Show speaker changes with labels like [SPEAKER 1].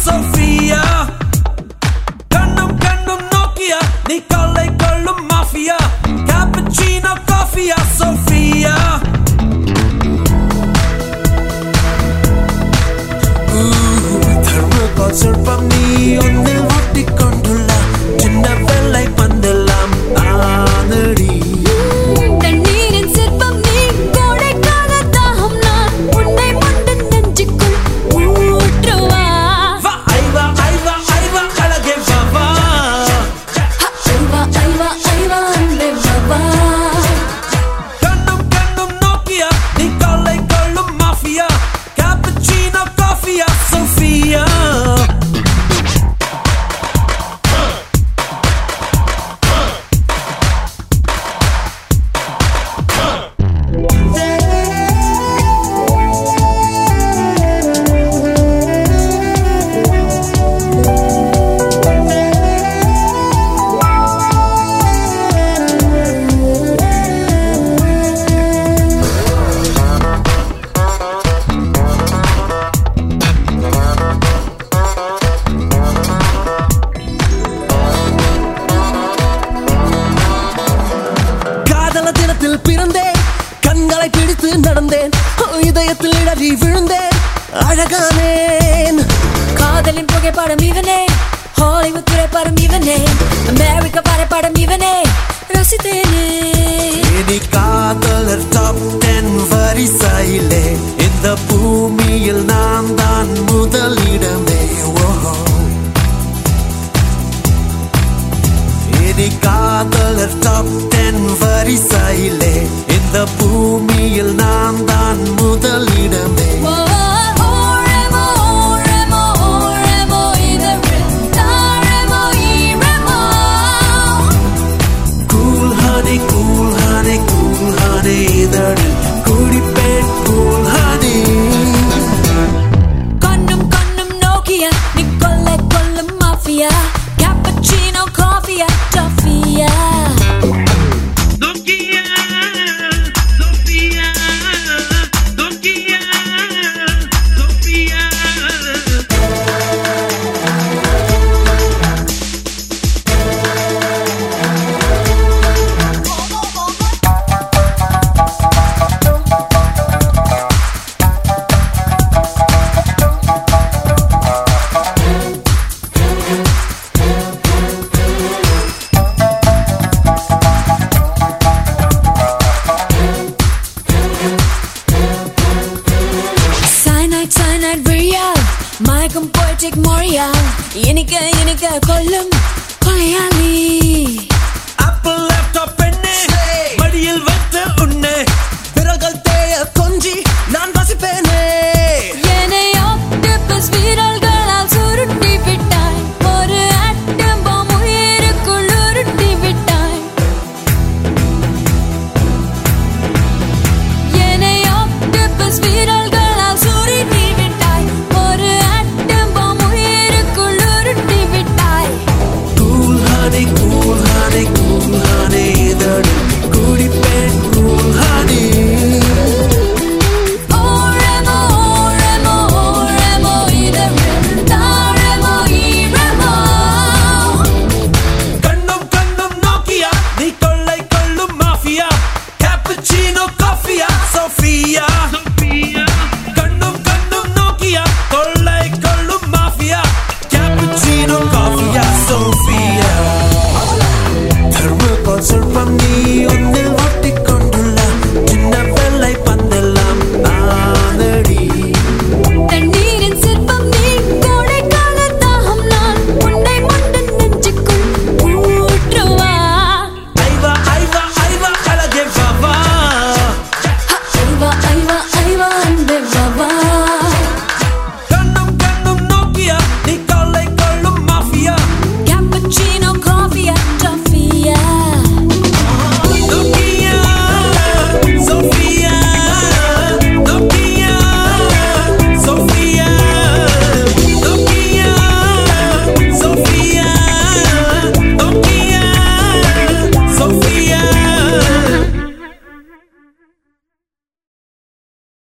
[SPEAKER 1] Sophia கண்ணும் கண்ணும் Nokia நீ கொள்ளை கொள்ளும் mafia cappuccino coffee Sophia thermocol சொற்பம் நீ ஒன்னில் ஒட்டிக்கொண்டுள்ள சின்ன வெள்ளை பந்தெல்லாம் ஆனடி
[SPEAKER 2] தண்ணீரின் சிற்பம் நீ கோடைக்கால தாகம் நான் உன்னை மண்டு நெஞ்சுக்குள் ஊற்றுவா
[SPEAKER 1] வா ஐவா ஐவா ஐவா அழகே வா
[SPEAKER 2] ஐவா ஐவா ஐவா அன்பே வா
[SPEAKER 1] கண்ணும் கண்ணும் நோக்கியா நீ கொள்ளை கொள்ளும் மாஃபியா cappuccino coffee Sophia
[SPEAKER 3] பிறந்தேன் கண்களை பிடித்து நடந்தேன் இதயத்தில் இடறி விழுந்தேன் அழகானேன்
[SPEAKER 2] காதலின் புகைப்படம் இவனே ஹாலிவுட் திரைப்படம் இவனே அமெரிக்க வரைபடம் இவனே ரசித்தேனே
[SPEAKER 1] இனி காதலர் டாப் 10 வரிசையிலே இந்த பூமியில் நான் தான் முதலிடமே இனி காதலர் டாப் 10 வரிசையிலே இந்த பூமியில் நான் தான் முதலிடமே cool honey cool honey cool honey இதழில் குடிப்பேன் cool honey
[SPEAKER 2] கண்ணும் கண்ணும் நோக்கியா நீ கொள்ளை கொள்ளும் mafia cappuccino coffee Sophia
[SPEAKER 1] Nokia Sophia Nokia Sophia
[SPEAKER 2] Cyanide real மயக்கம் poetic Montreal இனிக்க கொல்லும் கொலையாளி